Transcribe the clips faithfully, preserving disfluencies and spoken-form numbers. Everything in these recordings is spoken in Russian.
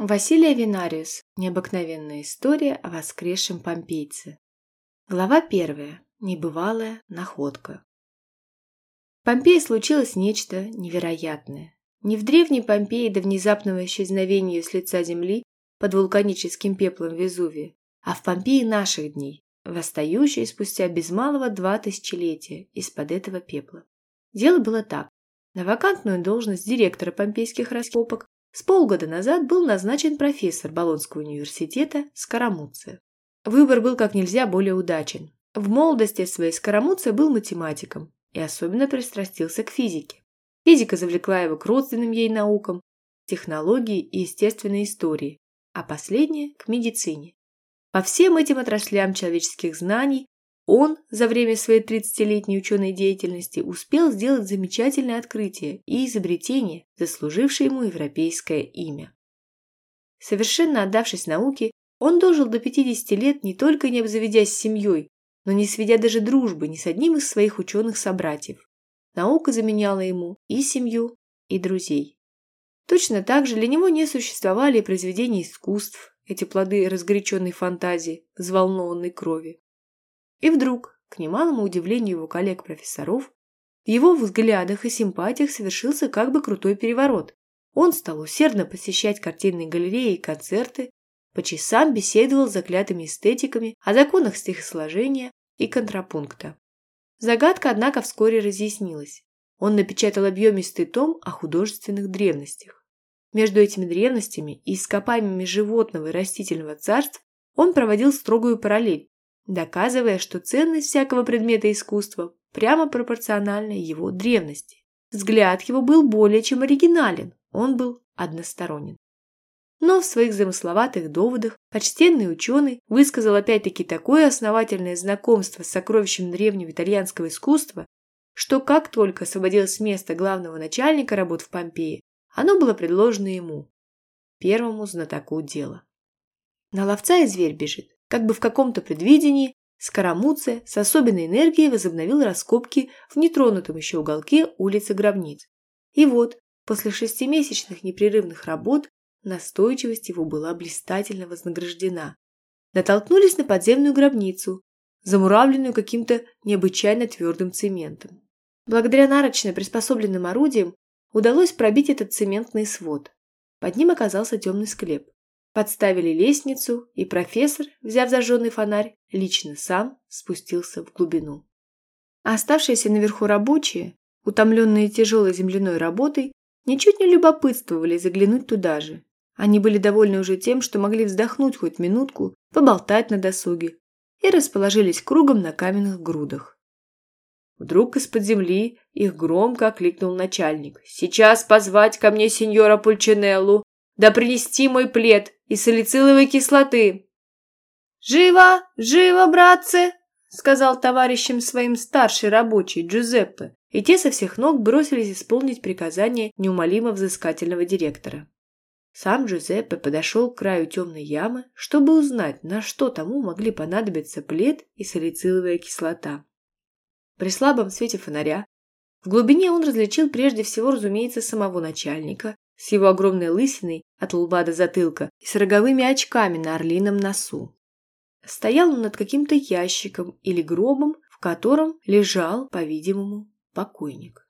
Василий Авенариус. Необыкновенная история о воскресшем помпейце. Глава первая. Небывалая находка. В Помпее случилось нечто невероятное. Не в древней Помпеи до внезапного исчезновения с лица земли под вулканическим пеплом Везувия, а в Помпеи наших дней, восстающей спустя без малого два тысячелетия из-под этого пепла. Дело было так. На вакантную должность директора помпейских раскопок с полгода назад был назначен профессор Болонского университета Скарамуцци. Выбор был как нельзя более удачен. В молодости своей Скарамуцци был математиком и особенно пристрастился к физике. Физика завлекла его к родственным ей наукам, технологии и естественной истории, а последняя – к медицине. По всем этим отраслям человеческих знаний он за время своей тридцатилетней ученой деятельности успел сделать замечательное открытие и изобретение, заслужившее ему европейское имя. Совершенно отдавшись науке, он дожил до пятидесяти лет, не только не обзаведясь семьей, но не сведя даже дружбы ни с одним из своих ученых-собратьев. Наука заменяла ему и семью, и друзей. Точно так же для него не существовали и произведения искусств, эти плоды разгоряченной фантазии, взволнованной крови. И вдруг, к немалому удивлению его коллег-профессоров, в его взглядах и симпатиях совершился как бы крутой переворот. Он стал усердно посещать картинные галереи и концерты, по часам беседовал с заклятыми эстетиками о законах стихосложения и контрапункта. Загадка, однако, вскоре разъяснилась. Он напечатал объемистый том о художественных древностях. Между этими древностями и ископаемыми животного и растительного царств он проводил строгую параллель, доказывая, что ценность всякого предмета искусства прямо пропорциональна его древности. Взгляд его был более чем оригинален, он был односторонен. Но в своих замысловатых доводах почтенный ученый высказал опять-таки такое основательное знакомство с сокровищем древнего итальянского искусства, что как только освободилось место главного начальника работ в Помпее, оно было предложено ему, первому знатоку дела. На ловца и зверь бежит. Как бы в каком-то предвидении, Скарамуцци с особенной энергией возобновил раскопки в нетронутом еще уголке улицы Гробниц. И вот, после шестимесячных непрерывных работ, настойчивость его была блистательно вознаграждена. Натолкнулись на подземную гробницу, замуравленную каким-то необычайно твердым цементом. Благодаря нарочно приспособленным орудиям удалось пробить этот цементный свод. Под ним оказался темный склеп. Подставили лестницу, и профессор, взяв зажженный фонарь, лично сам спустился в глубину. А оставшиеся наверху рабочие, утомленные тяжелой земляной работой, ничуть не любопытствовали заглянуть туда же. Они были довольны уже тем, что могли вздохнуть хоть минутку, поболтать на досуге, и расположились кругом на каменных грудах. Вдруг из-под земли их громко окликнул начальник. «Сейчас позвать ко мне сеньора Пульчинеллу, да принести мой плед и салициловой кислоты!» «Живо, живо, братцы!» — сказал товарищам своим старший рабочий Джузеппе, и те со всех ног бросились исполнить приказание неумолимо взыскательного директора. Сам Джузеппе подошел к краю темной ямы, чтобы узнать, на что тому могли понадобиться плед и салициловая кислота. При слабом свете фонаря в глубине он различил прежде всего, разумеется, самого начальника с его огромной лысиной от лба до затылка и с роговыми очками на орлином носу. Стоял он над каким-то ящиком или гробом, в котором лежал, по-видимому, покойник.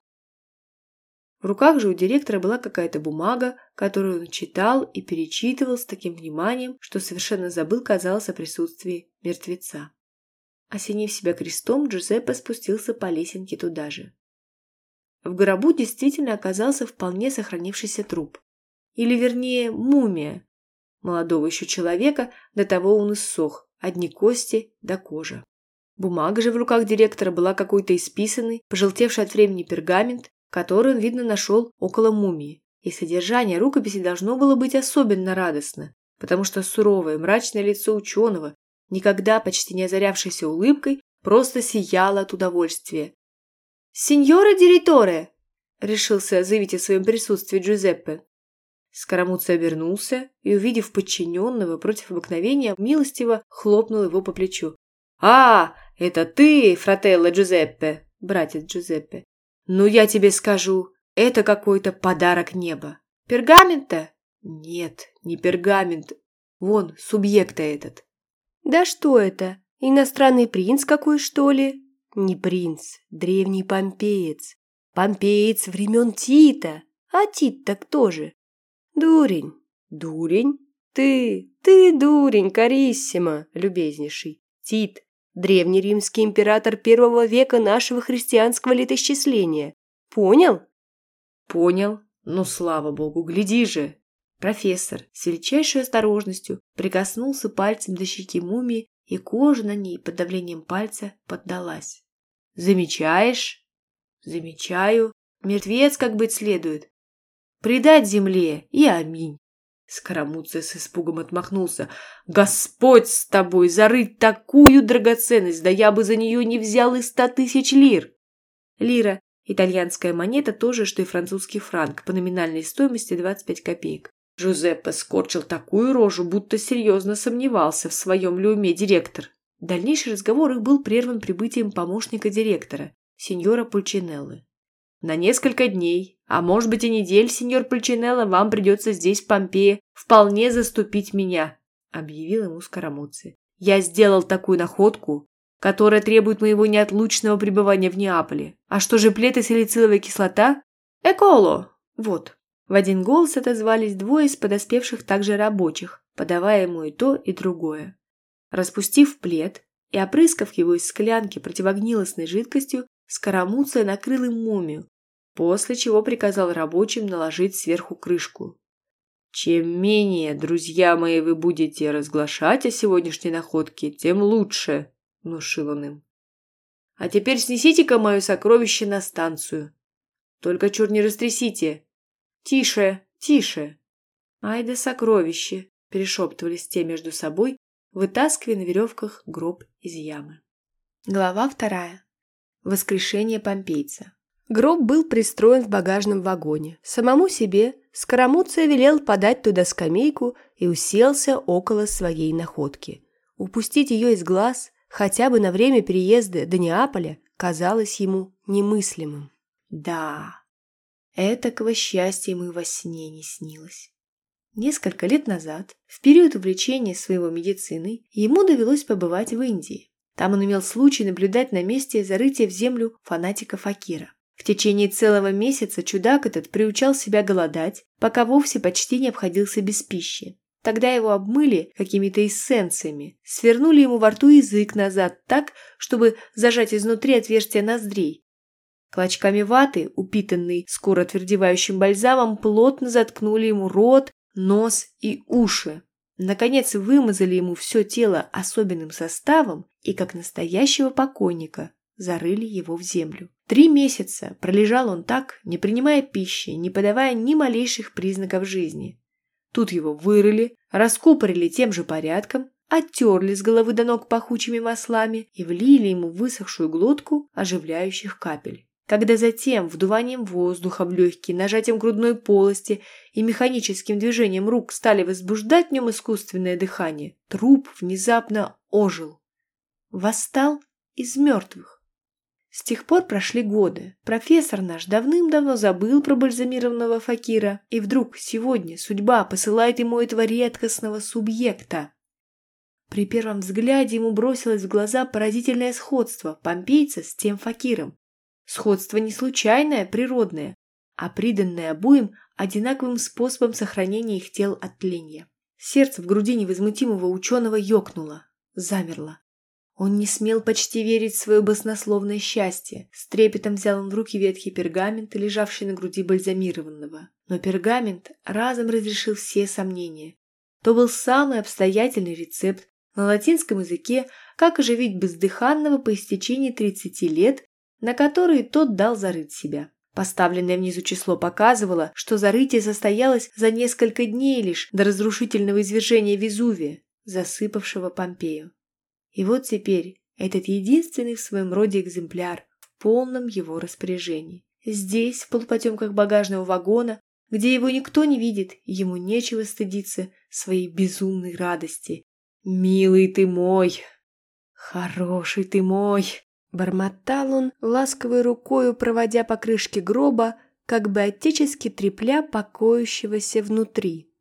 В руках же у директора была какая-то бумага, которую он читал и перечитывал с таким вниманием, что совершенно забыл, казалось, о присутствии мертвеца. Осенив себя крестом, Джузеппе спустился по лесенке туда же. В гробу действительно оказался вполне сохранившийся труп. Или, вернее, мумия. Молодого еще человека, до того он иссох, одни кости да кожа. Бумага же в руках директора была какой-то исписанный, пожелтевший от времени пергамент, который он, видно, нашел около мумии. И содержание рукописи должно было быть особенно радостно, потому что суровое мрачное лицо ученого, никогда почти не озарявшееся улыбкой, просто сияло от удовольствия. «Синьора директоре!» — решился заявить о своем присутствии Джузеппе. Скарамуцци обернулся и, увидев подчиненного против обыкновения, милостиво хлопнул его по плечу. «А, это ты, фрателло Джузеппе, братец Джузеппе. Ну, я тебе скажу, это какой-то подарок неба. Пергамента? Нет, не пергамент. Вон, субъекта этот. Да что это? Иностранный принц какой, что ли? Не принц, древний помпеец. Помпеец времен Тита. А Тит-то кто же? Дурень. Дурень? Ты, ты дурень, Кариссимо, любезнейший. Тит, древний римский император первого века нашего христианского летоисчисления. Понял? Понял. Ну, слава богу, гляди же. Профессор с величайшей осторожностью прикоснулся пальцем до щеки мумии, и кожа на ней под давлением пальца поддалась. «Замечаешь?» «Замечаю. Мертвец, как быть следует. Предать земле и аминь». Скоромуция с испугом отмахнулся. «Господь с тобой! Зарыть такую драгоценность! Да я бы за нее не взял и ста тысяч лир!» Лира – итальянская монета, то же, что и французский франк, по номинальной стоимости двадцать пять копеек. Джузеппе скорчил такую рожу, будто серьезно сомневался, в своем ли уме директор. Дальнейший разговор их был прерван прибытием помощника директора, сеньора Пульчинеллы. «На несколько дней, а может быть и недель, сеньор Пульчинелло, вам придется здесь, в Помпее, вполне заступить меня», — объявил ему Скоромуцци. «Я сделал такую находку, которая требует моего неотлучного пребывания в Неаполе. А что же плед и салициловая кислота? Эколо! Вот». В один голос отозвались двое из подоспевших также рабочих, подавая ему и то, и другое. Распустив плед и опрыскав его из склянки противогнилостной жидкостью, Скоромуцци накрыл им мумию, после чего приказал рабочим наложить сверху крышку. «Чем менее, друзья мои, вы будете разглашать о сегодняшней находке, тем лучше», — внушил он им. «А теперь снесите-ка мое сокровище на станцию. Только чур не растрясите. Тише, тише». «Ай да сокровище», — перешептывались те между собой, вытаскивая на веревках гроб из ямы. Глава вторая. Воскрешение помпейца. Гроб был пристроен в багажном вагоне. Самому себе Скоромуцци велел подать туда скамейку и уселся около своей находки. Упустить ее из глаз хотя бы на время переезда до Неаполя казалось ему немыслимым. Да, этакого счастья ему и во сне не снилось. Несколько лет назад, в период увлечения своего медициной, ему довелось побывать в Индии. Там он имел случай наблюдать на месте зарытия в землю фанатика-факира. В течение целого месяца чудак этот приучал себя голодать, пока вовсе почти не обходился без пищи. Тогда его обмыли какими-то эссенциями, свернули ему во рту язык назад так, чтобы зажать изнутри отверстия ноздрей. Клочками ваты, упитанной скоро отвердевающим бальзамом, плотно заткнули ему рот, нос и уши. Наконец вымазали ему все тело особенным составом и, как настоящего покойника, зарыли его в землю. Три месяца пролежал он так, не принимая пищи, не подавая ни малейших признаков жизни. Тут его вырыли, раскупорили тем же порядком, оттерли с головы до ног пахучими маслами и влили ему в высохшую глотку оживляющих капель. Когда затем вдуванием воздуха в легкие, нажатием грудной полости и механическим движением рук стали возбуждать в нем искусственное дыхание, труп внезапно ожил. Восстал из мертвых. С тех пор прошли годы. Профессор наш давным-давно забыл про бальзамированного факира, и вдруг сегодня судьба посылает ему этого редкостного субъекта. При первом взгляде ему бросилось в глаза поразительное сходство помпейца с тем факиром. Сходство не случайное, природное, а приданное обоим одинаковым способом сохранения их тел от тления. Сердце в груди невозмутимого ученого ёкнуло, замерло. Он не смел почти верить в свое баснословное счастье. С трепетом взял он в руки ветхий пергамент, лежавший на груди бальзамированного. Но пергамент разом разрешил все сомнения. То был самый обстоятельный рецепт на латинском языке, как оживить бездыханного по истечении тридцати лет, на которые тот дал зарыть себя. Поставленное внизу число показывало, что зарытие состоялось за несколько дней лишь до разрушительного извержения Везувия, засыпавшего Помпею. И вот теперь этот единственный в своем роде экземпляр в полном его распоряжении. Здесь, в полупотемках багажного вагона, где его никто не видит, ему нечего стыдиться своей безумной радости. «Милый ты мой! Хороший ты мой!» Бормотал он, ласковой рукою проводя по крышке гроба, как бы отечески трепля покоящегося внутри.